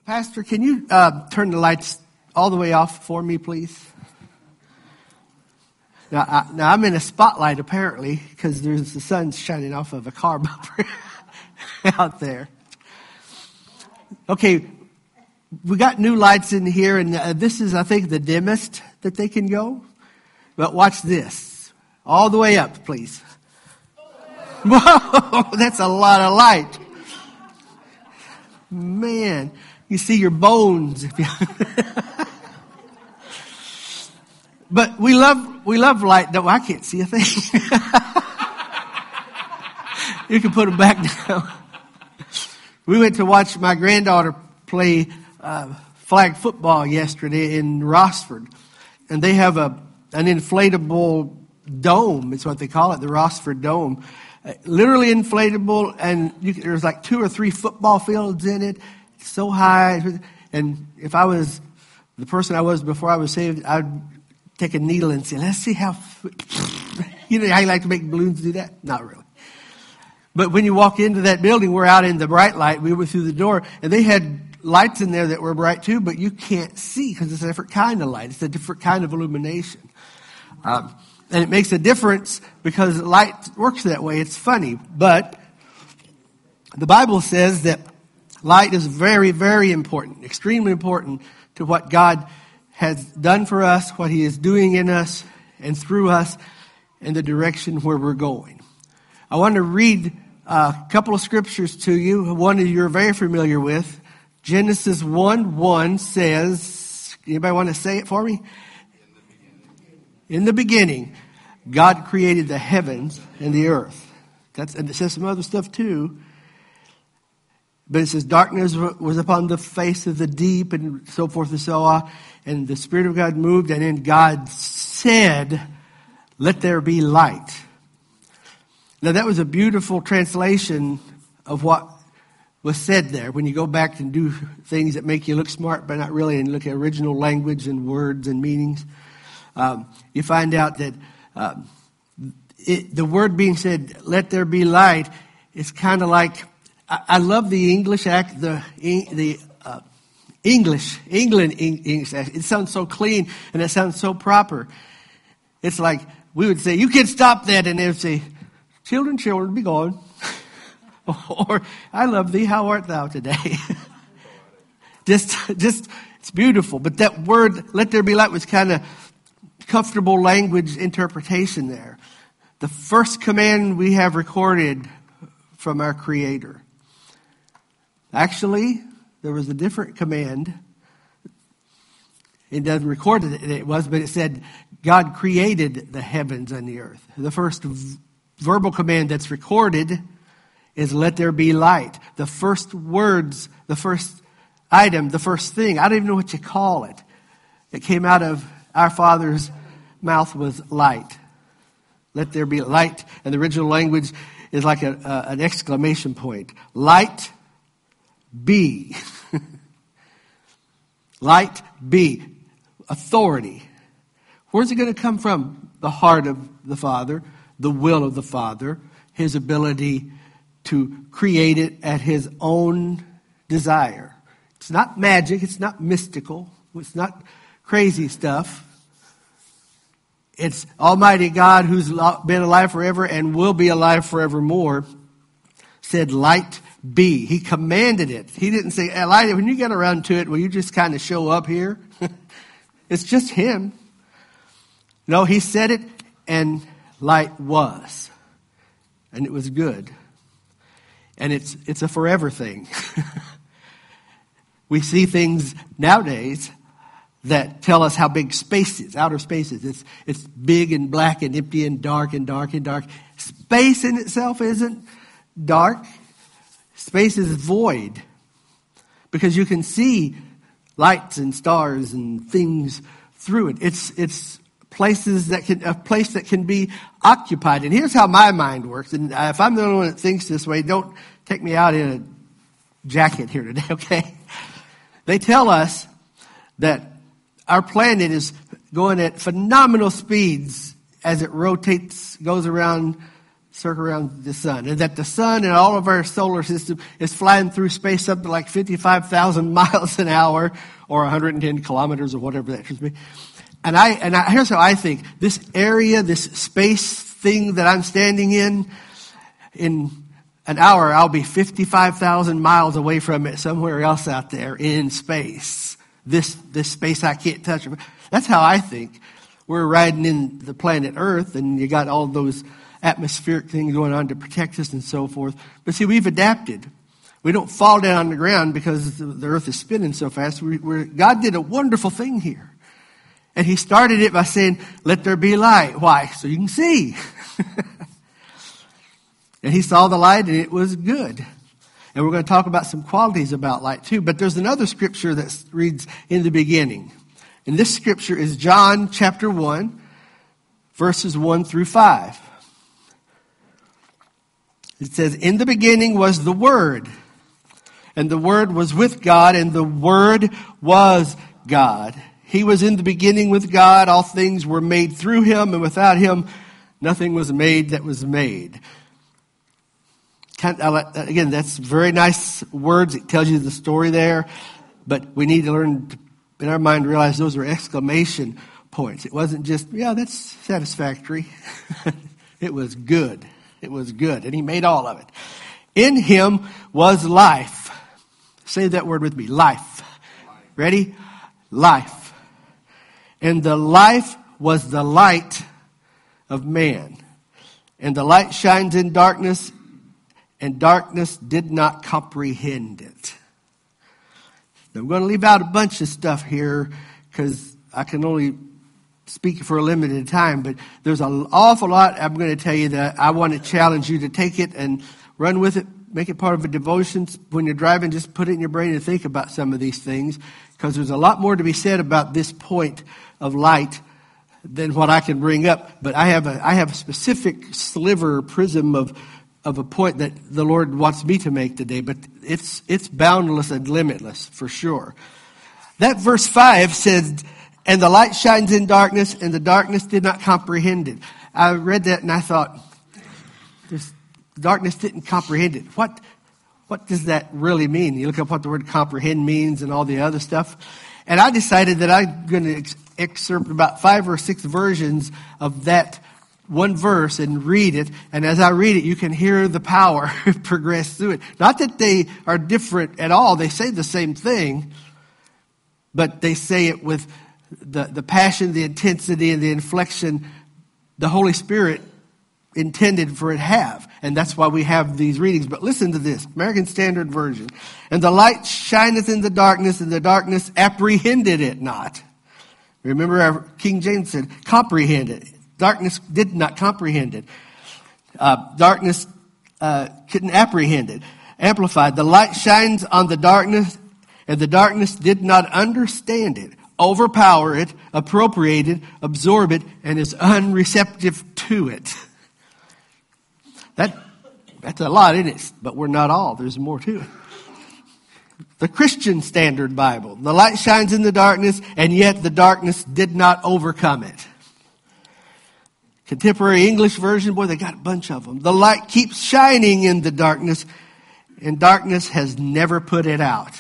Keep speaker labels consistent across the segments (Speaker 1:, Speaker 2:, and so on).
Speaker 1: Pastor, can you turn the lights all the way off for me, please? Now I'm in a spotlight, apparently, because the sun's shining off of a car bumper out there. Okay, we got new lights in here, and this is, I think, the dimmest that they can go. But watch this. All the way up, please. Whoa, that's a lot of light. Man, you see your bones. But we love light. No, I can't see a thing. You can put them back down. We went to watch my granddaughter play flag football yesterday in Rossford. And they have an inflatable dome. It's what they call it, the Rossford Dome. Literally inflatable, and there's like 2 or 3 football fields in it. It's so high. And if I was the person I was before I was saved, I'd take a needle and say, let's see how, you know how you like to make balloons do that? Not really. But when you walk into that building, we're out in the bright light. We went through the door, and they had lights in there that were bright too, but you can't see because it's a different kind of light. It's a different kind of illumination. And it makes a difference because light works that way. It's funny. But the Bible says that light is very, very important, extremely important to what God has done for us, what He is doing in us and through us, and the direction where we're going. I want to read a couple of scriptures to you. One that you're very familiar with. Genesis 1:1 says, anybody want to say it for me? In the beginning, God created the heavens and the earth. And it says some other stuff too. But it says darkness was upon the face of the deep and so forth and so on. And the Spirit of God moved, and then God said, let there be light. Now that was a beautiful translation of what was said there. When you go back and do things that make you look smart, but not really, and look at original language and words and meanings, you find out that the word being said, let there be light, is kind of like, I love the English act, England English. It sounds so clean and it sounds so proper. It's like we would say, you can't stop that, and they would say, children, be gone. Or, I love thee, how art thou today? just, it's beautiful. But that word, let there be light, was kind of comfortable language interpretation there. The first command we have recorded from our Creator. Actually, there was a different command. It doesn't record it was, but it said God created the heavens and the earth. The first verbal command that's recorded is let there be light. The first words, the first item, the first thing, I don't even know what you call it. It came out of our Father's mouth was light. Let there be light. And the original language is like an exclamation point. Light be. Light be. Authority. Where's it going to come from? The heart of the Father, the will of the Father, His ability to create it at His own desire. It's not magic. It's not mystical. It's not crazy stuff. It's Almighty God, who's been alive forever and will be alive forevermore, said, light be. He commanded it. He didn't say, Elijah, when you get around to it, will you just kind of show up here? It's just Him. No, He said it, and light was. And it was good. And it's a forever thing. We see things nowadays that tell us how big space is, outer space is. It's big and black and empty and dark and dark and dark. Space in itself isn't dark. Space is void. Because you can see lights and stars and things through it. It's places that can, a place that can be occupied. And here's how my mind works. And if I'm the only one that thinks this way, don't take me out in a jacket here today, okay? They tell us that our planet is going at phenomenal speeds as it rotates, goes around circle around the sun, and that the sun and all of our solar system is flying through space something like 55,000 miles an hour or 110 kilometers or whatever that should be. And here's how I think. This area, this space thing that I'm standing in an hour, I'll be 55,000 miles away from it somewhere else out there in space. This space I can't touch. That's how I think. We're riding in the planet Earth, and you got all those atmospheric things going on to protect us and so forth. But see, we've adapted. We don't fall down on the ground because the Earth is spinning so fast. God did a wonderful thing here. And he started it by saying, let there be light. Why? So you can see. And he saw the light, and it was good. And we're going to talk about some qualities about light too. But there's another scripture that reads, in the beginning. And this scripture is John chapter 1, verses 1 through 5. It says, in the beginning was the Word, and the Word was with God, and the Word was God. He was in the beginning with God. All things were made through him, and without him, nothing was made that was made. Again, that's very nice words. It tells you the story there. But we need to learn, in our mind, realize those are exclamation points. It wasn't just, yeah, that's satisfactory. It was good. It was good. And he made all of it. In him was life. Say that word with me. Life. Ready? Life. And the life was the light of man. And the light shines in darkness, and darkness did not comprehend it. Now, I'm going to leave out a bunch of stuff here because I can only speak for a limited time, but there's an awful lot I'm going to tell you that I want to challenge you to take it and run with it, make it part of a devotion. When you're driving, just put it in your brain and think about some of these things, because there's a lot more to be said about this point of light than what I can bring up. But I have a specific sliver, prism of a point that the Lord wants me to make today, but it's boundless and limitless for sure. That verse 5 says, and the light shines in darkness, and the darkness did not comprehend it. I read that and I thought, this darkness didn't comprehend it. What does that really mean? You look up what the word comprehend means and all the other stuff. And I decided that I'm going to excerpt about 5 or 6 versions of that one verse and read it. And as I read it, you can hear the power progress through it. Not that they are different at all. They say the same thing, but they say it with the passion, the intensity, and the inflection the Holy Spirit intended for it to have. And that's why we have these readings. But listen to this, American Standard Version. And the light shineth in the darkness, and the darkness apprehended it not. Remember, our King James said, comprehend it. Darkness did not comprehend it. Darkness couldn't apprehend it. Amplified, the light shines on the darkness, and the darkness did not understand it, overpower it, appropriate it, absorb it, and is unreceptive to it. That's a lot in it, but we're not all. There's more to it. The Christian Standard Bible. The light shines in the darkness, and yet the darkness did not overcome it. Contemporary English Version, boy, they got a bunch of them. The light keeps shining in the darkness, and darkness has never put it out.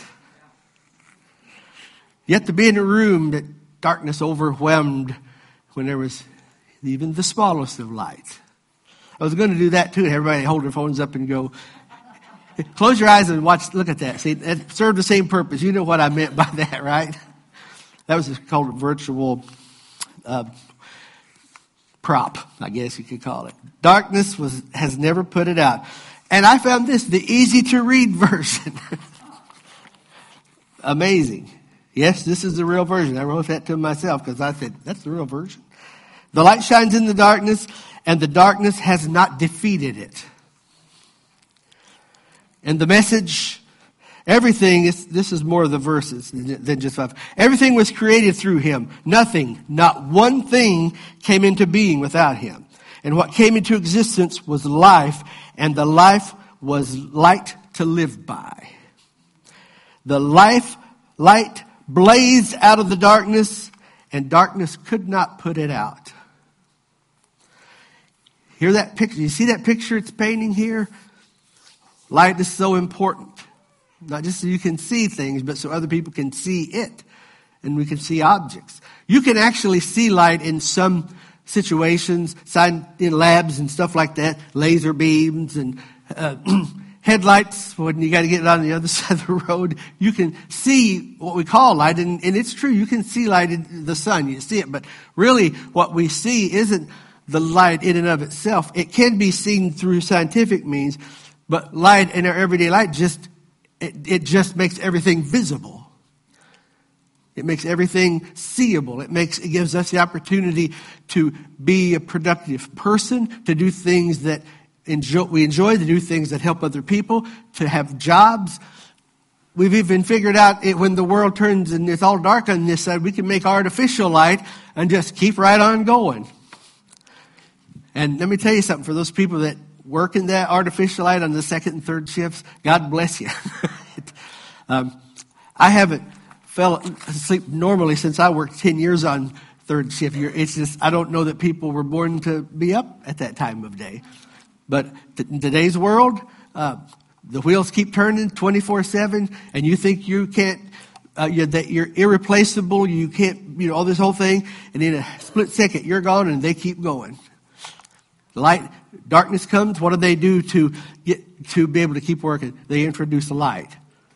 Speaker 1: Yet to be in a room that darkness overwhelmed when there was even the smallest of light. I was going to do that too. Everybody hold their phones up and go, close your eyes and watch, look at that. See, it served the same purpose. You know what I meant by that, right? That was called a virtual prop, I guess you could call it. Darkness has never put it out. And I found this, the easy to read version. Amazing. Yes, this is the real version. I wrote that to myself because I said, that's the real version. The light shines in the darkness, and the darkness has not defeated it. And the Message, everything, this is more of the verses than just 5. Everything was created through him. Nothing, not one thing came into being without him. And what came into existence was life, and the life was light to live by. The light blazed out of the darkness, and darkness could not put it out. Hear that picture? You see that picture it's painting here? Light is so important. Not just so you can see things, but so other people can see it. And we can see objects. You can actually see light in some situations, in labs and stuff like that, laser beams and headlights when you got to get on the other side of the road. You can see what we call light, and it's true. You can see light in the sun. You see it, but really what we see isn't the light in and of itself. It can be seen through scientific means, but light in our everyday light it just makes everything visible. It makes everything seeable. It gives us the opportunity to be a productive person, to do things that we enjoy, to do things that help other people, to have jobs. We've even figured out when the world turns and it's all dark on this side, we can make artificial light and just keep right on going. And let me tell you something, for those people that work in that artificial light on the second and third shifts, God bless you. I haven't fell asleep normally since I worked 10 years on third shift. It's just, I don't know that people were born to be up at that time of day. But in today's world, the wheels keep turning 24/7, and you think you can't, that you're irreplaceable, you can't, all this whole thing, and in a split second, you're gone, and they keep going. Darkness comes, what do they do to be able to keep working? They introduce a light.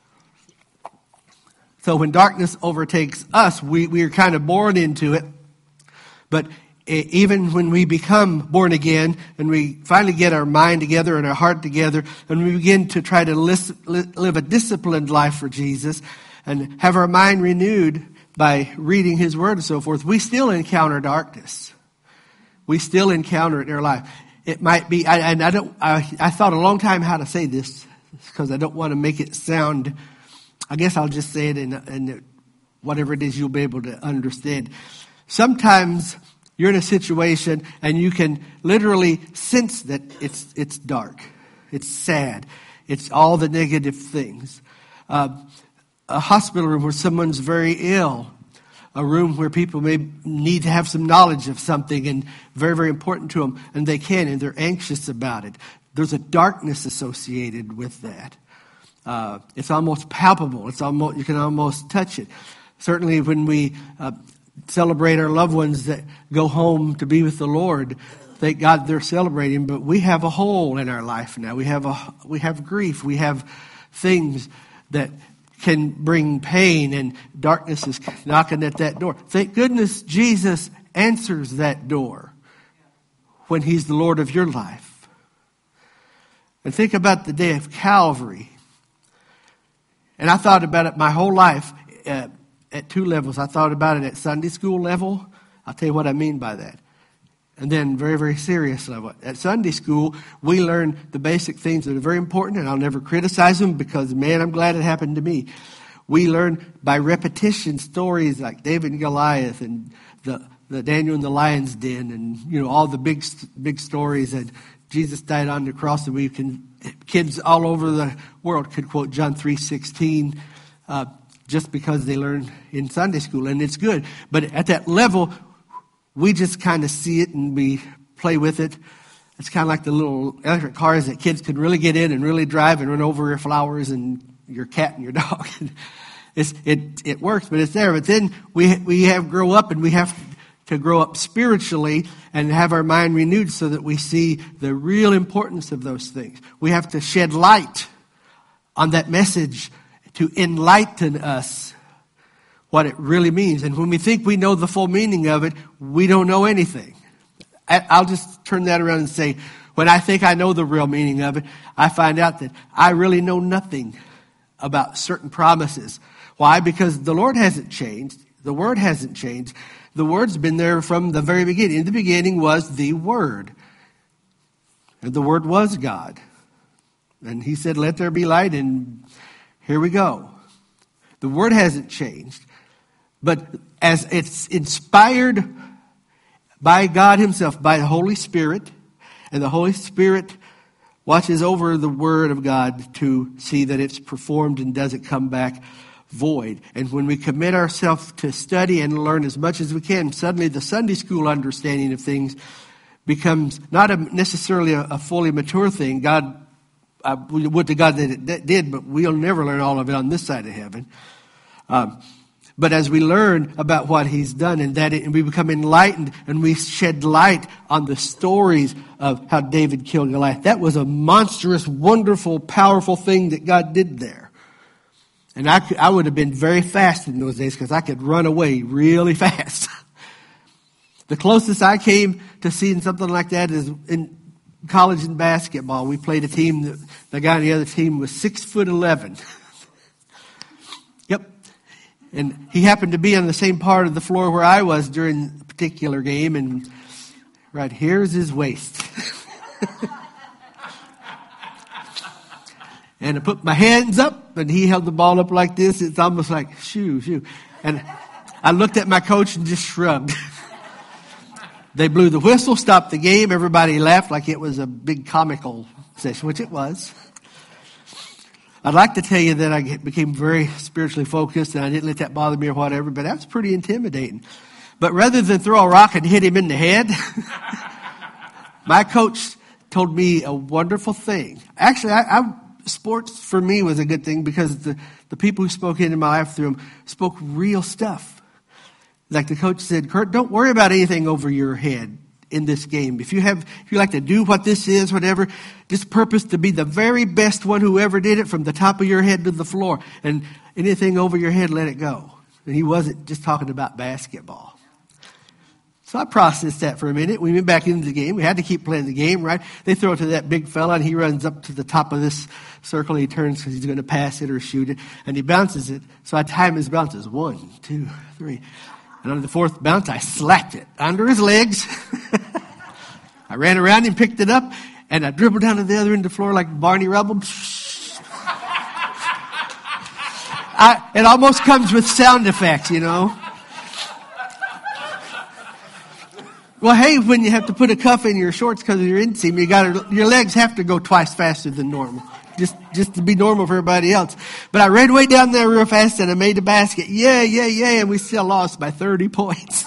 Speaker 1: So when darkness overtakes us, we are kind of born into it. But even when we become born again and we finally get our mind together and our heart together and we begin to try to live a disciplined life for Jesus and have our mind renewed by reading His Word and so forth, we still encounter darkness. We still encounter it in our life. It might be, I thought a long time how to say this because I don't want to make it sound, I guess I'll just say it in whatever it is you'll be able to understand. Sometimes you're in a situation and you can literally sense that it's dark. It's sad. It's all the negative things. A hospital room where someone's very ill. A room where people may need to have some knowledge of something and very, very important to them. And they can, and they're anxious about it. There's a darkness associated with that. It's almost palpable. You can almost touch it. Certainly when we celebrate our loved ones that go home to be with the Lord, thank God they're celebrating. But we have a hole in our life now. We have grief. We have things that can bring pain, and darkness is knocking at that door. Thank goodness Jesus answers that door when He's the Lord of your life. And think about the day of Calvary. And I thought about it my whole life at two levels. I thought about it at Sunday school level. I'll tell you what I mean by that. And then very, very serious level. At Sunday school, we learn the basic things that are very important, and I'll never criticize them because, man, I'm glad it happened to me. We learn by repetition stories like David and Goliath and the Daniel and the lion's den and, all the big stories that Jesus died on the cross, and kids all over the world could quote John 3:16 just because they learn in Sunday school, and it's good. But at that level, we just kind of see it and we play with it. It's kind of like the little electric cars that kids can really get in and really drive and run over your flowers and your cat and your dog. It works, but it's there. But then we have grow up, and we have to grow up spiritually and have our mind renewed so that we see the real importance of those things. We have to shed light on that message to enlighten us what it really means. And when we think we know the full meaning of it, we don't know anything. I'll just turn that around and say, when I think I know the real meaning of it, I find out that I really know nothing about certain promises. Why? Because the Lord hasn't changed. The Word hasn't changed. The Word's been there from the very beginning. In the beginning was the Word. And the Word was God. And He said, let there be light, and here we go. The Word hasn't changed. But as it's inspired by God Himself, by the Holy Spirit, and the Holy Spirit watches over the Word of God to see that it's performed and doesn't come back void. And when we commit ourselves to study and learn as much as we can, suddenly the Sunday school understanding of things becomes not necessarily a fully mature thing. God, we would to God that it did, but we'll never learn all of it on this side of heaven. But as we learn about what he's done and we become enlightened and we shed light on the stories of how David killed Goliath, that was a monstrous, wonderful, powerful thing that God did there. And I would have been very fast in those days because I could run away really fast. The closest I came to seeing something like that is in college in basketball. We played a team, the guy on the other team was 6'11". Yep. And he happened to be on the same part of the floor where I was during a particular game, and right here's his waist. And I put my hands up, and he held the ball up like this. It's almost like, shoo. And I looked at my coach and just shrugged. They blew the whistle, stopped the game. Everybody laughed like it was a big comical session, which it was. I'd like to tell you that I became very spiritually focused, and I didn't let that bother me or whatever, but that was pretty intimidating. But rather than throw a rock and hit him in the head, my coach told me a wonderful thing. Actually, sports for me was a good thing because the people who spoke into my life through them spoke real stuff. Like the coach said, Kurt, don't worry about anything over your head in this game. If you like to do what this is, whatever, just purpose to be the very best one who ever did it from the top of your head to the floor. And anything over your head, let it go. And he wasn't just talking about basketball. So I processed that for a minute. We went back into the game. We had to keep playing the game, right? They throw it to that big fella, and he runs up to the top of this circle. He turns because he's going to pass it or shoot it, and he bounces it. So I time his bounces. 1, 2, 3. And on the fourth bounce, I slapped it under his legs. I ran around him, picked it up, and I dribbled down to the other end of the floor like Barney Rubble. It almost comes with sound effects, you know. Well, hey, when you have to put a cuff in your shorts because of your inseam, your legs have to go twice faster than normal, just to be normal for everybody else. But I ran way down there real fast and I made the basket. Yeah, and we still lost by 30 points.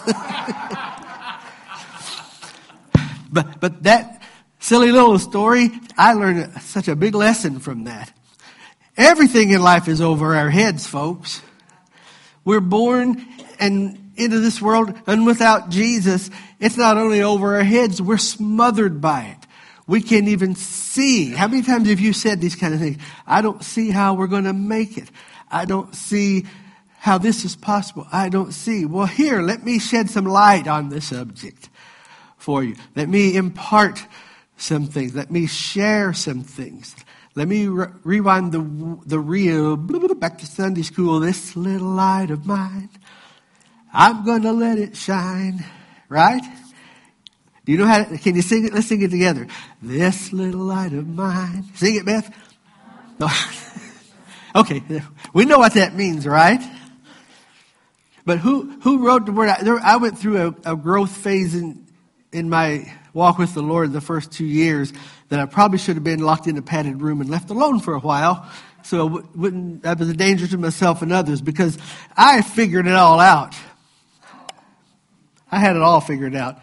Speaker 1: But that silly little story, I learned such a big lesson from that. Everything in life is over our heads, folks. We're born and into this world, and without Jesus, it's not only over our heads, we're smothered by it. We can't even see. How many times have you said these kind of things? I don't see how we're going to make it. I don't see how this is possible. I don't see. Well, here, let me shed some light on the subject for you. Let me impart some things. Let me share some things. Let me rewind the reel back to Sunday school. This little light of mine, I'm going to let it shine. Right? Do you know how to, can you sing it? Let's sing it together. This little light of mine. Sing it, Beth. No. Okay. We know what that means, right? But who wrote the word? I went through a growth phase in my walk with the Lord the first 2 years that I probably should have been locked in a padded room and left alone for a while. So that was a danger to myself and others because I figured it all out. I had it all figured out.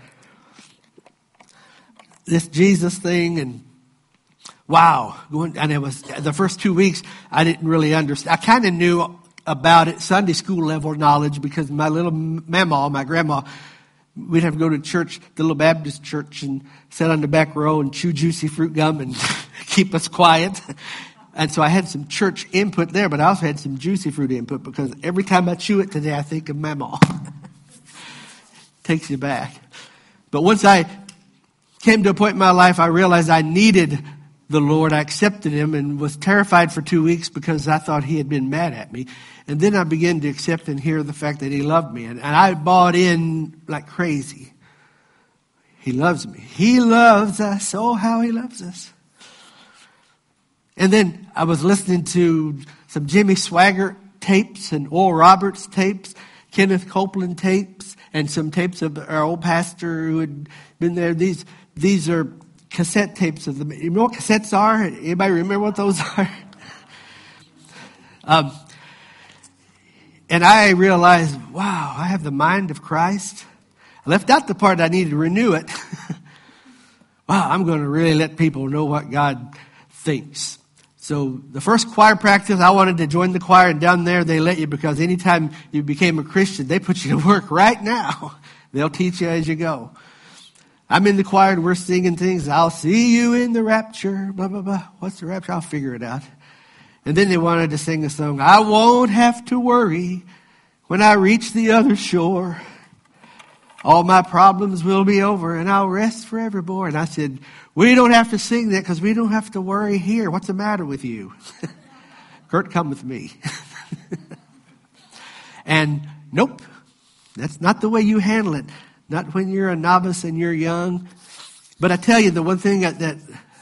Speaker 1: This Jesus thing and wow. And it was the first 2 weeks I didn't really understand. I kind of knew about it, Sunday school level knowledge, because my little mama, my grandma, we'd have to go to church, the little Baptist church, and sit on the back row and chew juicy fruit gum and keep us quiet. And so I had some church input there, but I also had some juicy fruit input because every time I chew it today, I think of Mama. Takes you back. But once I came to a point in my life, I realized I needed the Lord. I accepted him and was terrified for 2 weeks because I thought he had been mad at me. And then I began to accept and hear the fact that he loved me. And I bought in like crazy. He loves me. He loves us. Oh, how he loves us. And then I was listening to some Jimmy Swaggart tapes and Oral Roberts tapes, Kenneth Copeland tapes, and some tapes of our old pastor who had been there. These are cassette tapes of them. You know what cassettes are? Anybody remember what those are? And I realized, wow, I have the mind of Christ. I left out the part I needed to renew it. wow, I'm going to really let people know what God thinks. So the first choir practice, I wanted to join the choir, and down there they let you, because anytime you became a Christian, they put you to work right now. They'll teach you as you go. I'm in the choir and we're singing things. I'll see you in the rapture, blah, blah, blah. What's the rapture? I'll figure it out. And then they wanted to sing a song. I won't have to worry when I reach the other shore. All my problems will be over and I'll rest forevermore. And I said, we don't have to sing that because we don't have to worry here. What's the matter with you? Kurt, come with me. And nope, that's not the way you handle it. Not when you're a novice and you're young. But I tell you, the one thing that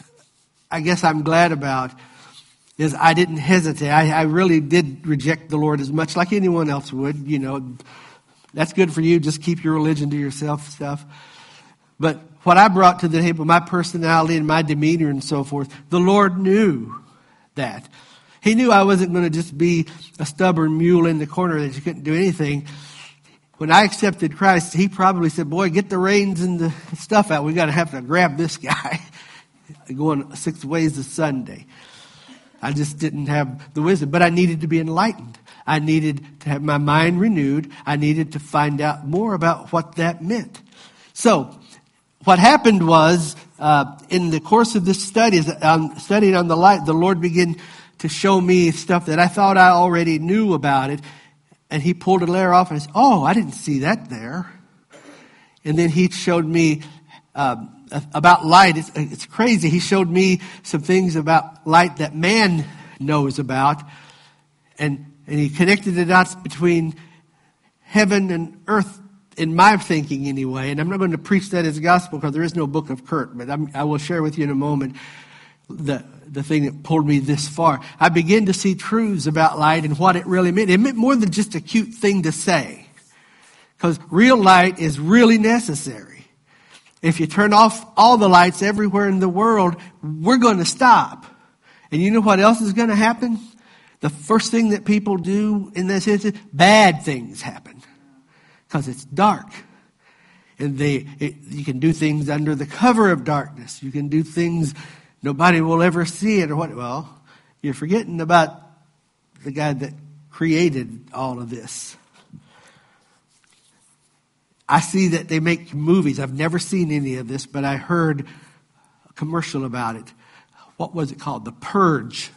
Speaker 1: I guess I'm glad about is I didn't hesitate. I really did reject the Lord as much like anyone else would. You know, that's good for you. Just keep your religion to yourself stuff. But what I brought to the table, my personality and my demeanor and so forth, the Lord knew that. He knew I wasn't going to just be a stubborn mule in the corner that you couldn't do anything. When I accepted Christ, he probably said, boy, get the reins and the stuff out. We got to have to grab this guy. Going 6 ways to Sunday. I just didn't have the wisdom, but I needed to be enlightened. I needed to have my mind renewed. I needed to find out more about what that meant. So what happened was, in the course of this study, studying on the light, the Lord began to show me stuff that I thought I already knew about it. And he pulled a layer off and I said, oh, I didn't see that there. And then he showed me about light. It's crazy. He showed me some things about light that man knows about. And he connected the dots between heaven and earth, in my thinking anyway. And I'm not going to preach that as gospel because there is no book of Kurt. But I will share with you in a moment the thing that pulled me this far. I began to see truths about light and what it really meant. It meant more than just a cute thing to say. Because real light is really necessary. If you turn off all the lights everywhere in the world, we're going to stop. And you know what else is going to happen? The first thing that people do in this instance, bad things happen. Because it's dark. And you can do things under the cover of darkness. You can do things nobody will ever see it or what. Well, you're forgetting about the guy that created all of this. I see that they make movies. I've never seen any of this, but I heard a commercial about it. What was it called? The Purge.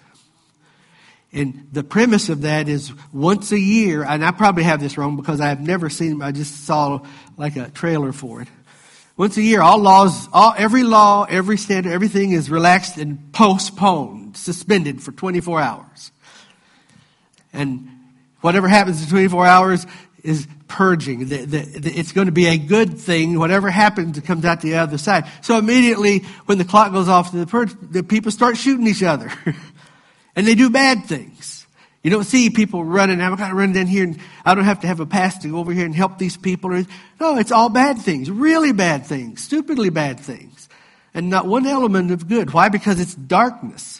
Speaker 1: And the premise of that is once a year, and I probably have this wrong because I have never seen it. I just saw like a trailer for it. Once a year, every law, every standard, everything is relaxed and postponed, suspended for 24 hours. And whatever happens in 24 hours is purging. It's going to be a good thing. Whatever happens, it comes out the other side. So immediately, when the clock goes off to the purge, the people start shooting each other. And they do bad things. You don't see people running, I've got to run down here and I don't have to have a pass to go over here and help these people. No, it's all bad things, really bad things, stupidly bad things. And not one element of good. Why? Because it's darkness.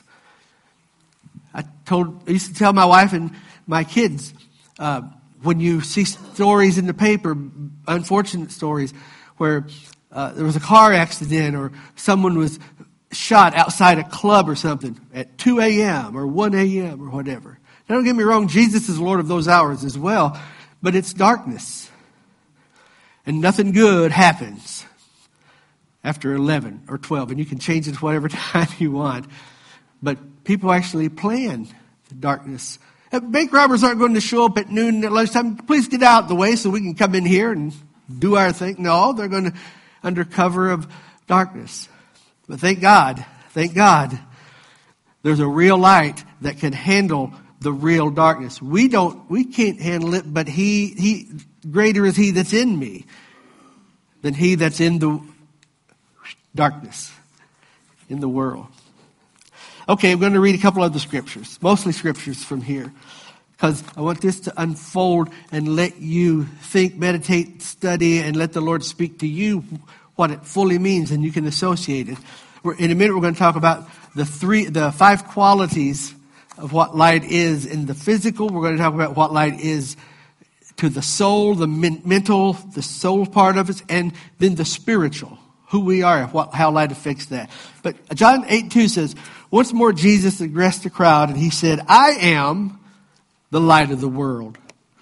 Speaker 1: I used to tell my wife and my kids, when you see stories in the paper, unfortunate stories, where there was a car accident or someone was shot outside a club or something at 2 a.m. or 1 a.m. or whatever. Now, don't get me wrong, Jesus is Lord of those hours as well, but it's darkness. And nothing good happens after 11 or 12, and you can change it whatever time you want. But people actually plan the darkness. Bank robbers aren't going to show up at noon at lunchtime. Please get out of the way so we can come in here and do our thing. No, they're going to under cover of darkness. But thank God, there's a real light that can handle the real darkness. We can't handle it, but he greater is he that's in me than he that's in the darkness, in the world. Okay, I'm going to read a couple of the scriptures, mostly scriptures from here, because I want this to unfold and let you think, meditate, study, and let the Lord speak to you what it fully means, and you can associate it. In a minute, we're going to talk about the 5 qualities of what light is in the physical. We're going to talk about what light is to the soul, the mental, the soul part of it, and then the spiritual. who we are, how light affects that. But John 8:2 says, once more Jesus addressed the crowd and he said, I am the light of the world.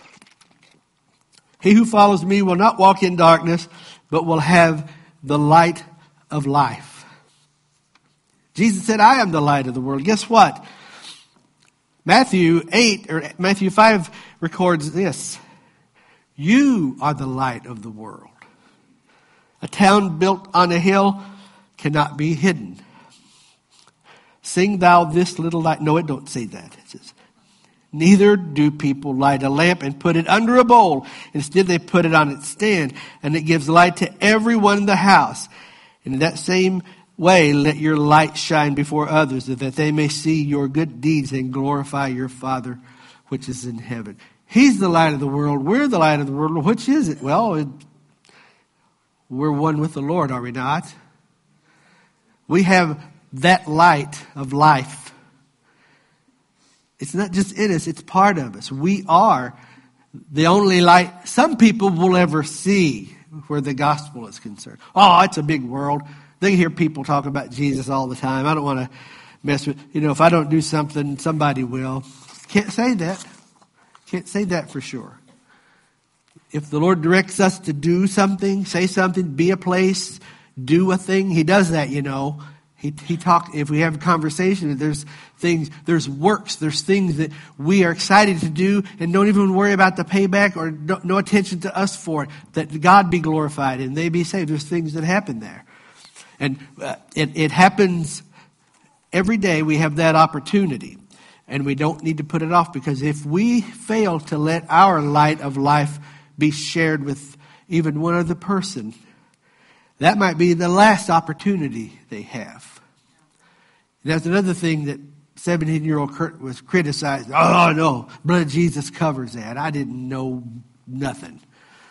Speaker 1: He who follows me will not walk in darkness, but will have the light of life. Jesus said, I am the light of the world. Guess what? Matthew 5 records this. You are the light of the world. A town built on a hill cannot be hidden. Sing thou this little light. No, it don't say that. It says, neither do people light a lamp and put it under a bowl. Instead, they put it on its stand, and it gives light to everyone in the house. And in that same way, let your light shine before others, so that they may see your good deeds and glorify your Father which is in heaven. He's the light of the world. We're the light of the world. Which is it? Well, we're one with the Lord, are we not? We have that light of life. It's not just in us, it's part of us. We are the only light some people will ever see where the gospel is concerned. Oh, it's a big world. They hear people talk about Jesus all the time. I don't want to mess with, if I don't do something, somebody will. Can't say that. Can't say that for sure. If the Lord directs us to do something, say something, be a place, do a thing, He does that, If we have a conversation, there's works, there's things that we are excited to do and don't even worry about the payback or no attention to us for it, that God be glorified and they be saved. There's things that happen there. And it happens every day. We have that opportunity and we don't need to put it off, because if we fail to let our light of life be shared with even one other person, that might be the last opportunity they have. That's another thing that 17-year-old Kurt was criticized. Oh, no, blood of Jesus covers that. I didn't know nothing.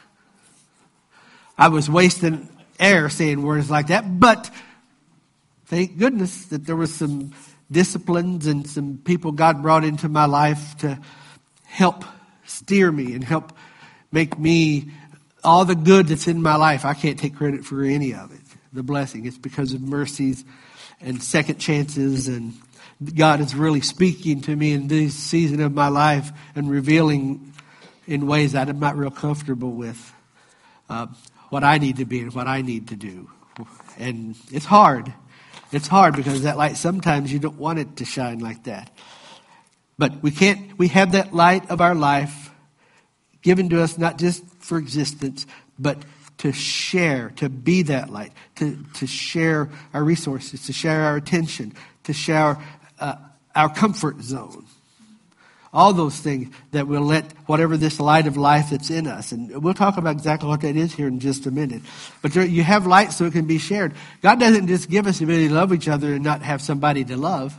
Speaker 1: I was wasting air saying words like that, but thank goodness that there was some disciplines and some people God brought into my life to help steer me and help make me all the good that's in my life. I can't take credit for any of it. The blessing. It's because of mercies and second chances, and God is really speaking to me in this season of my life and revealing in ways that I'm not real comfortable with what I need to be and what I need to do. And it's hard. It's hard because that light, sometimes you don't want it to shine like that. But we have that light of our life given to us not just for existence, but to share, to be that light, to share our resources, to share our attention, to share our comfort zone. All those things that will let whatever this light of life that's in us. And we'll talk about exactly what that is here in just a minute. But you have light so it can be shared. God doesn't just give us the ability to love each other and not have somebody to love.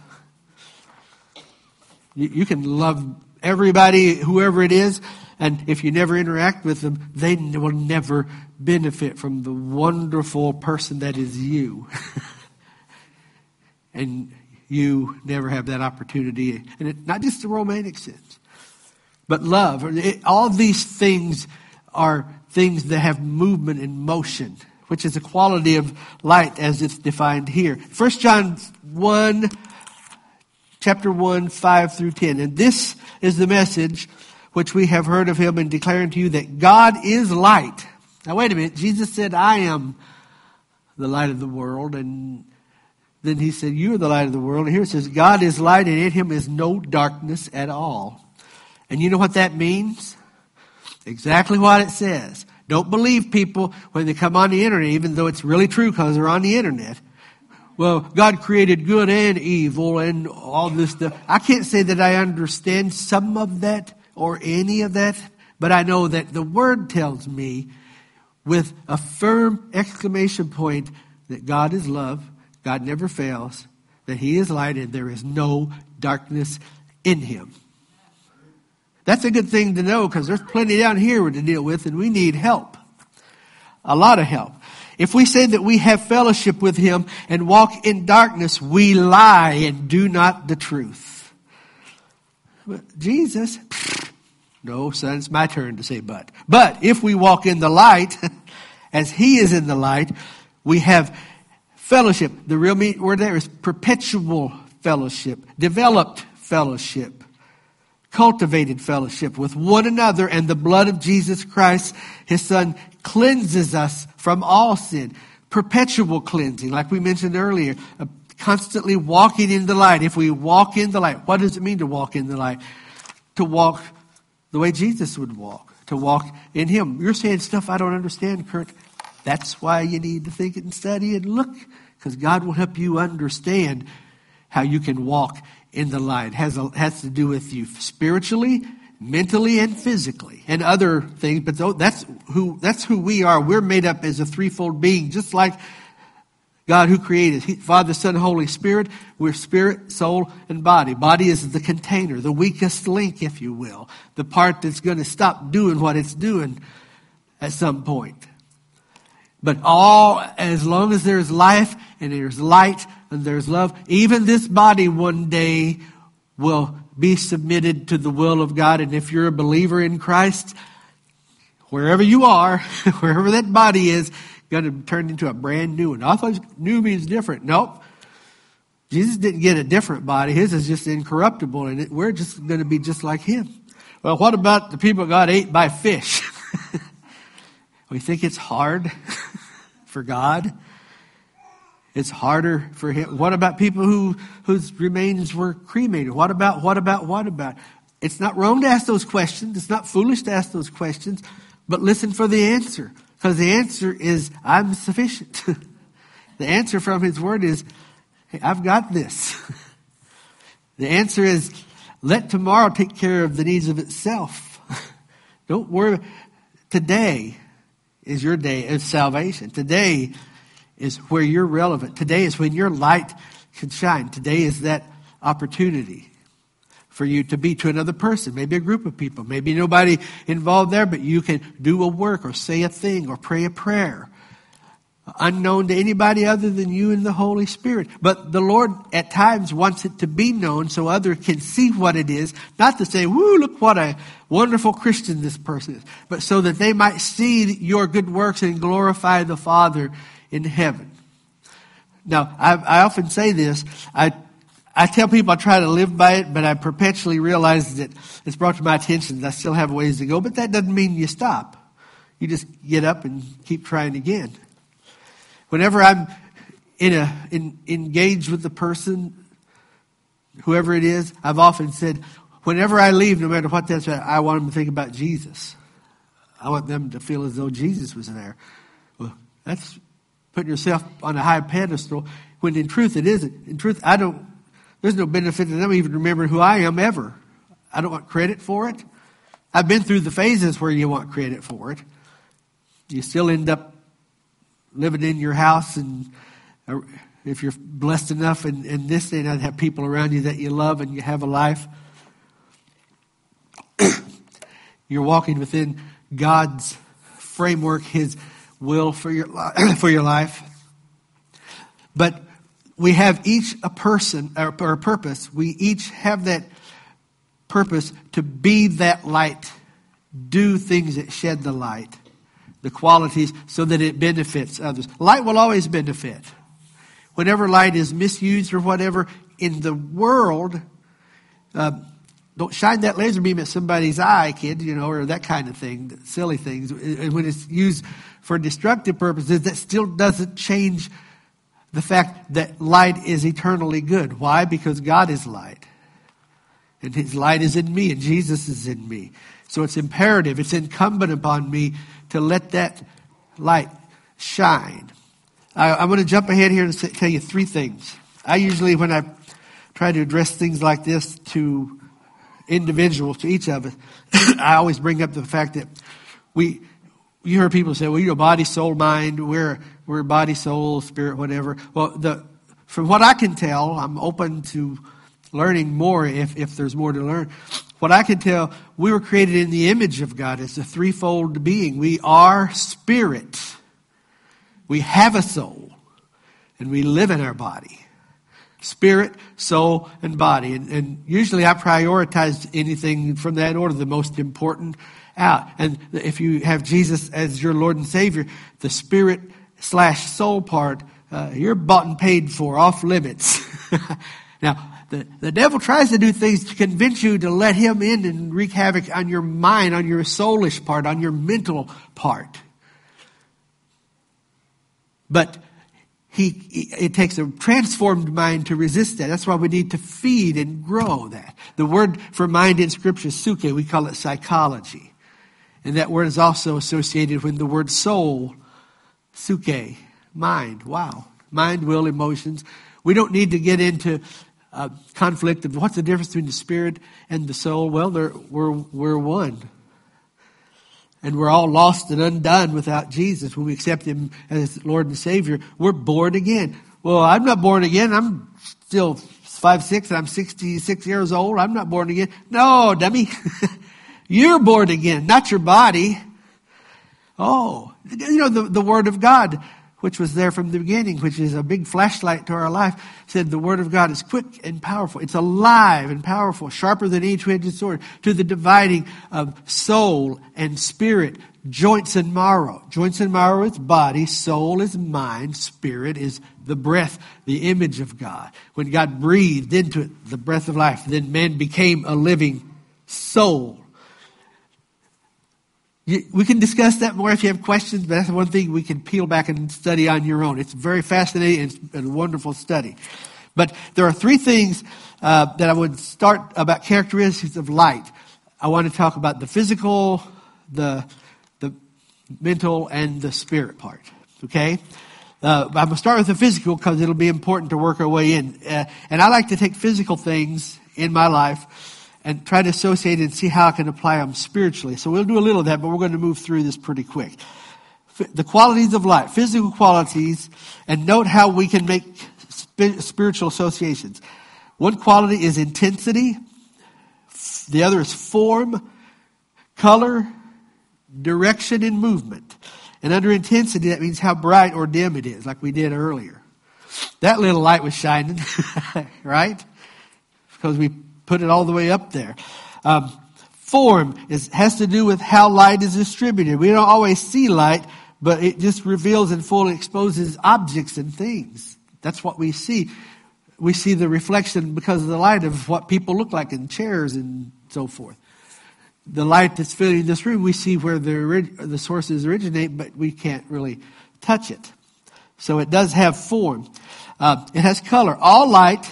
Speaker 1: You can love everybody, whoever it is, and if you never interact with them, they will never benefit from the wonderful person that is you. And you never have that opportunity. And not just the romantic sense, but love. All of these things are things that have movement and motion, which is a quality of light as it's defined here. 1 John 1, chapter 1, 5 through 10. And this is the message which we have heard of him and declaring to you, that God is light. Now wait a minute. Jesus said, I am the light of the world. And then he said, you are the light of the world. And here it says, God is light, and in him is no darkness at all. And you know what that means? Exactly what it says. Don't believe people when they come on the internet, even though it's really true because they're on the internet. Well, God created good and evil and all this stuff. I can't say that I understand some of that or any of that, but I know that the Word tells me with a firm exclamation point that God is love. God never fails, that he is light, and there is no darkness in him. That's a good thing to know, because there's plenty down here to deal with, and we need help. A lot of help. If we say that we have fellowship with him and walk in darkness, we lie and do not the truth. But Jesus, no, son, it's my turn to say but. But if we walk in the light, as he is in the light, We have fellowship. The real word there is perpetual fellowship, developed fellowship, cultivated fellowship with one another, and the blood of Jesus Christ, his Son, cleanses us from all sin. Perpetual cleansing, like we mentioned earlier, constantly walking in the light. If we walk in the light, what does it mean to walk in the light? To walk the way Jesus would walk, to walk in him. You're saying stuff I don't understand, Kurt. That's why you need to think and study and look, because God will help you understand how you can walk in the light. It has to do with you spiritually, mentally, and physically, and other things. But that's who we are. We're made up as a threefold being, just like God who created Father, Son, Holy Spirit. We're spirit, soul, and body. Body is the container, the weakest link, if you will, the part that's going to stop doing what it's doing at some point. But as long as there's life and there's light and there's love, even this body one day will be submitted to the will of God. And if you're a believer in Christ, wherever you are, wherever that body is, going to turn into a brand new one. I thought new means different. Nope. Jesus didn't get a different body. His is just incorruptible, and we're just going to be just like him. Well, what about the people got ate by fish? We think it's hard for God. It's harder for him. What about people whose remains were cremated? What about? It's not wrong to ask those questions. It's not foolish to ask those questions. But listen for the answer. Because the answer is, I'm sufficient. The answer from his word is, hey, I've got this. The answer is, let tomorrow take care of the needs of itself. Don't worry. Today is your day of salvation. Today is where you're relevant. Today is when your light can shine. Today is that opportunity for you to be to another person, maybe a group of people, maybe nobody involved there, but you can do a work or say a thing or pray a prayer unknown to anybody other than you and the Holy Spirit. But the Lord at times wants it to be known so others can see what it is, not to say, woo, look what a wonderful Christian this person is, but so that they might see your good works and glorify the Father in heaven. Now, I often say this, I tell people I try to live by it, but I perpetually realize that it's brought to my attention that I still have ways to go. But that doesn't mean you stop. You just get up and keep trying again. Whenever I'm engaged with the person, whoever it is, I've often said, whenever I leave, no matter what that's about, I want them to think about Jesus. I want them to feel as though Jesus was there. Well, that's putting yourself on a high pedestal, when in truth it isn't. In truth, there's no benefit to them even remembering who I am ever. I don't want credit for it. I've been through the phases where you want credit for it. You still end up living in your house, and if you're blessed enough in this day, not have people around you that you love and you have a life. You're walking within God's framework, his will for your life. But we have each a person or a purpose. We each have that purpose to be that light, do things that shed the light, the qualities, so that it benefits others. Light will always benefit. Whenever light is misused or whatever in the world, don't shine that laser beam at somebody's eye, kid, or that kind of thing, silly things. And when it's used for destructive purposes, that still doesn't change the fact that light is eternally good. Why? Because God is light. And his light is in me, and Jesus is in me. So it's imperative, it's incumbent upon me to let that light shine. I'm going to jump ahead here and tell you three things. I usually, when I try to address things like this to individuals, to each of us, I always bring up the fact that you hear people say, well, body, soul, mind, we're body, soul, spirit, whatever. Well, from what I can tell, I'm open to learning more if there's more to learn. What I can tell, we were created in the image of God as a threefold being. We are spirit. We have a soul. And we live in our body. Spirit, soul, and body. And usually I prioritize anything from that order, the most important out. And if you have Jesus as your Lord and Savior, the Spirit /soul part, you're bought and paid for, off limits. Now, the devil tries to do things to convince you to let him in and wreak havoc on your mind, on your soulish part, on your mental part. But it takes a transformed mind to resist that. That's why we need to feed and grow that. The word for mind in Scripture is suke. We call it psychology. And that word is also associated with the word soul, suke, mind. Wow. Mind, will, emotions. We don't need to get into conflict of what's the difference between the spirit and the soul. Well, we're one. And we're all lost and undone without Jesus. When we accept him as Lord and Savior, we're born again. Well, I'm not born again. I'm still 5'6", and I'm 66 years old. I'm not born again. No, dummy. You're born again, not your body. Oh, the Word of God, which was there from the beginning, which is a big flashlight to our life, said the Word of God is quick and powerful. It's alive and powerful, sharper than any two-edged sword, to the dividing of soul and spirit, joints and marrow. Joints and marrow is body, soul is mind, spirit is the breath, the image of God. When God breathed into it the breath of life, then man became a living soul. We can discuss that more if you have questions, but that's one thing we can peel back and study on your own. It's very fascinating and a wonderful study. But there are three things that I would start about characteristics of light. I want to talk about the physical, the mental, and the spirit part. Okay? I'm going to start with the physical because it'll be important to work our way in. And I like to take physical things in my life and try to associate it and see how I can apply them spiritually. So we'll do a little of that, but we're going to move through this pretty quick. The qualities of light, physical qualities, and note how we can make spiritual associations. One quality is intensity. The other is form, color, direction, and movement. And under intensity, that means how bright or dim it is, like we did earlier. That little light was shining, right? Because we put it all the way up there. Form has to do with how light is distributed. We don't always see light, but it just reveals and fully exposes objects and things. That's what we see. We see the reflection because of the light of what people look like in chairs and so forth. The light that's filling this room, we see where the sources originate, but we can't really touch it. So it does have form. It has color. All light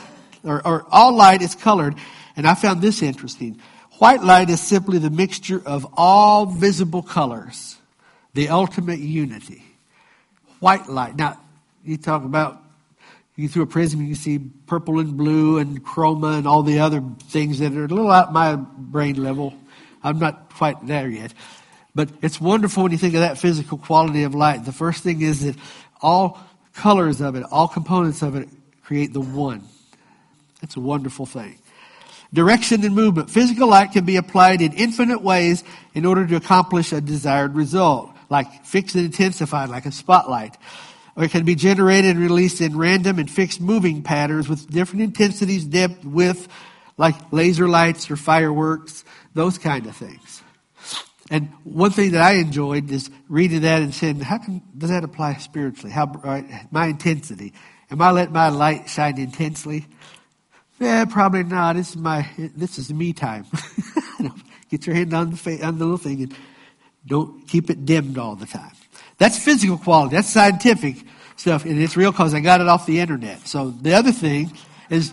Speaker 1: is colored. And I found this interesting. White light is simply the mixture of all visible colors, the ultimate unity. White light. Now, you talk about, you through a prism, you see purple and blue and chroma and all the other things that are a little out my brain level. I'm not quite there yet. But it's wonderful when you think of that physical quality of light. The first thing is that all colors of it, all components of it create the one. That's a wonderful thing. Direction and movement. Physical light can be applied in infinite ways in order to accomplish a desired result, like fixed and intensified, like a spotlight. Or it can be generated and released in random and fixed moving patterns with different intensities, depth, width, like laser lights or fireworks, those kind of things. And one thing that I enjoyed is reading that and saying, does that apply spiritually? My intensity. Am I letting my light shine intensely? Yeah, probably not. This is me time. Get your hand on the little thing and don't keep it dimmed all the time. That's physical quality. That's scientific stuff, and it's real because I got it off the internet. So the other thing is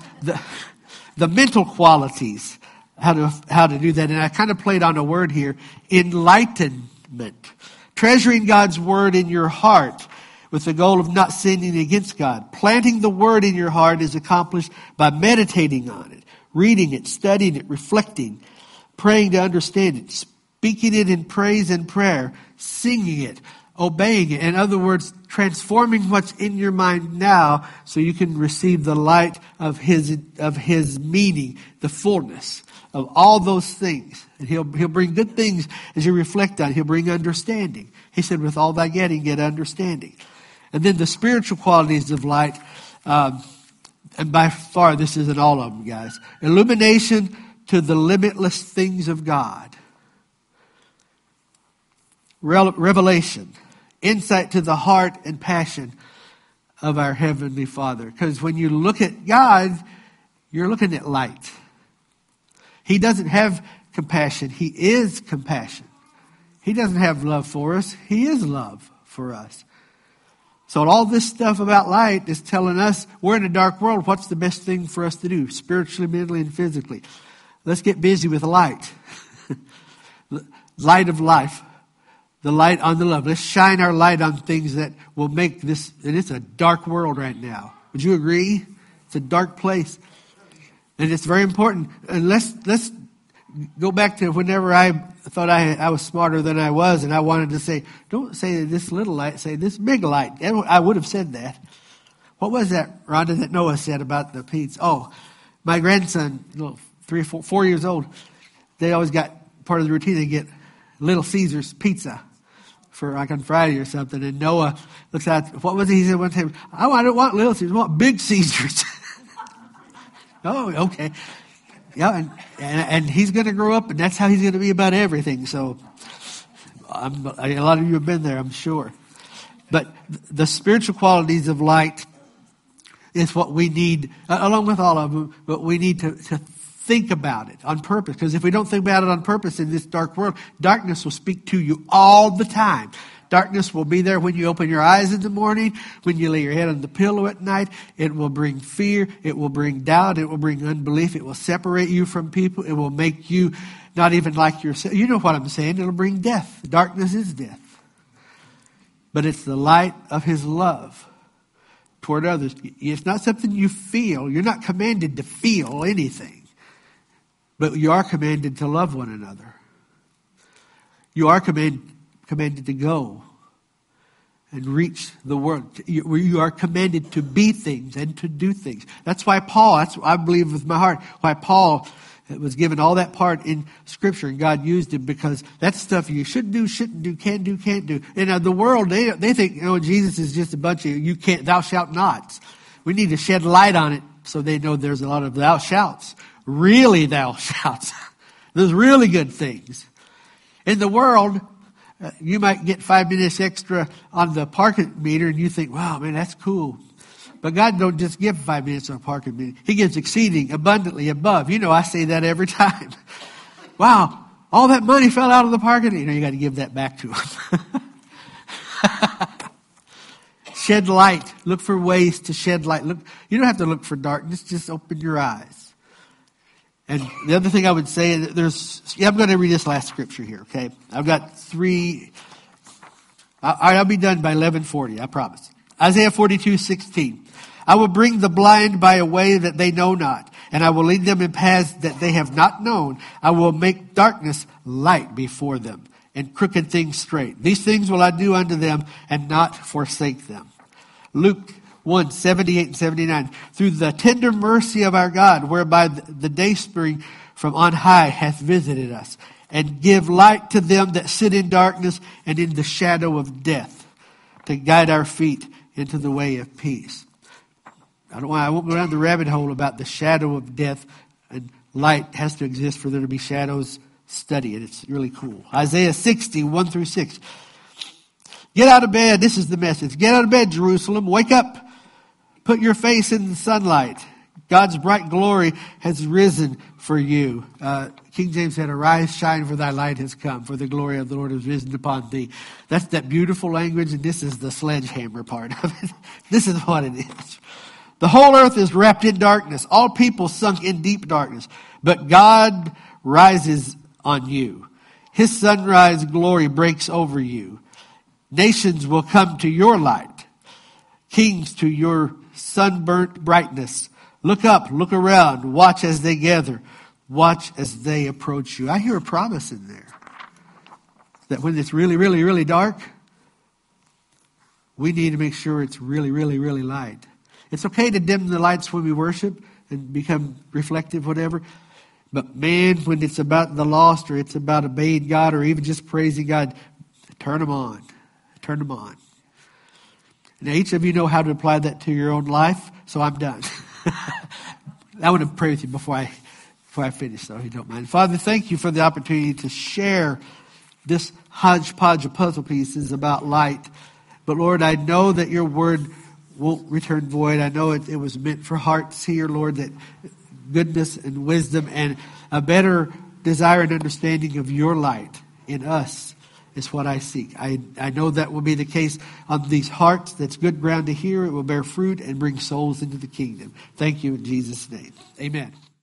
Speaker 1: the mental qualities, how to do that. And I kind of played on a word here, enlightenment. Treasuring God's word in your heart with the goal of not sinning against God. Planting the word in your heart is accomplished by meditating on it, reading it, studying it, reflecting, praying to understand it, speaking it in praise and prayer, singing it, obeying it. In other words, transforming what's in your mind now so you can receive the light of his meaning, the fullness of all those things. And he'll bring good things as you reflect on it. He'll bring understanding. He said, with all thy getting, get understanding. And then the spiritual qualities of light, and by far this isn't all of them, guys. Illumination to the limitless things of God. Revelation. insight to the heart and passion of our Heavenly Father. Because when you look at God, you're looking at light. He doesn't have compassion. He is compassion. He doesn't have love for us. He is love for us. So all this stuff about light is telling us we're in a dark world. What's the best thing for us to do, spiritually, mentally, and physically? Let's get busy with light. Light of life. The light on the love. Let's shine our light on things that will make this, and it's a dark world right now. Would you agree? It's a dark place. And it's very important. And let's go back to whenever I thought I was smarter than I was, and I wanted to say, don't say this little light, say this big light. I would have said that. What was that, Rhonda, that Noah said about the pizza? Oh, my grandson, 3 or 4 years old, they always got part of the routine. They get Little Caesars pizza for like on Friday or something. And Noah looks at, what was it? He said one time, oh, I don't want Little Caesars, I want Big Caesars. Oh, okay. Yeah, and he's going to grow up, and that's how he's going to be about everything. So a lot of you have been there, I'm sure. But the spiritual qualities of light is what we need, along with all of them, but we need to think about it on purpose. Because if we don't think about it on purpose in this dark world, darkness will speak to you all the time. Darkness will be there when you open your eyes in the morning, when you lay your head on the pillow at night. It will bring fear. It will bring doubt. It will bring unbelief. It will separate you from people. It will make you not even like yourself. You know what I'm saying. It'll bring death. Darkness is death. But it's the light of His love toward others. It's not something you feel. You're not commanded to feel anything. But you are commanded to love one another. You are commanded to go and reach the world. You are commanded to be things and to do things. That's why I believe with my heart, why Paul was given all that part in Scripture, and God used him, because that's stuff you should do, shouldn't do, can do, can't do. And the world, they think, Jesus is just a bunch of you can't, thou shalt nots. We need to shed light on it so they know there's a lot of thou shalts. Really thou shalt. There's really good things. In the world, you might get 5 minutes extra on the parking meter, and you think, wow, man, that's cool. But God don't just give 5 minutes on a parking meter. He gives exceeding, abundantly, above. I say that every time. Wow, all that money fell out of the parking meter. You got to give that back to Him. Shed light. Look for ways to shed light. Look, you don't have to look for darkness. Just open your eyes. And the other thing I would say, I'm going to read this last scripture here, okay? I've got 3. I'll be done by 11:40, I promise. Isaiah 42:16. I will bring the blind by a way that they know not, and I will lead them in paths that they have not known. I will make darkness light before them, and crooked things straight. These things will I do unto them, and not forsake them. Luke 1:78 and 79. Through the tender mercy of our God, whereby the day spring from on high hath visited us, and give light to them that sit in darkness and in the shadow of death, to guide our feet into the way of peace. I won't go down the rabbit hole about the shadow of death, and light has to exist for there to be shadows. Study it. It's really cool. Isaiah 60:1-6. Get out of bed. This is the message. Get out of bed, Jerusalem. Wake up. Put your face in the sunlight. God's bright glory has risen for you. King James said, arise, shine, for thy light has come, for the glory of the Lord has risen upon thee. That's that beautiful language, and this is the sledgehammer part of it. This is what it is. The whole earth is wrapped in darkness. All people sunk in deep darkness. But God rises on you. His sunrise glory breaks over you. Nations will come to your light. Kings to your sunburnt brightness. Look up, look around, watch as they gather, watch as they approach you. I hear a promise in there that when it's really, really, really dark, we need to make sure it's really, really, really light. It's okay to dim the lights when we worship and become reflective, whatever. But man, when it's about the lost, or it's about obeying God, or even just praising God, turn them on. Turn them on. Now, each of you know how to apply that to your own life, so I'm done. I want to pray with you before I finish, though, if you don't mind. Father, thank you for the opportunity to share this hodgepodge of puzzle pieces about light But Lord, I know that your word won't return void. I know it was meant for hearts here, Lord, that goodness and wisdom and a better desire and understanding of your light in us is what I seek. I know that will be the case on these hearts. That's good ground to hear. It will bear fruit and bring souls into the kingdom. Thank you in Jesus' name. Amen.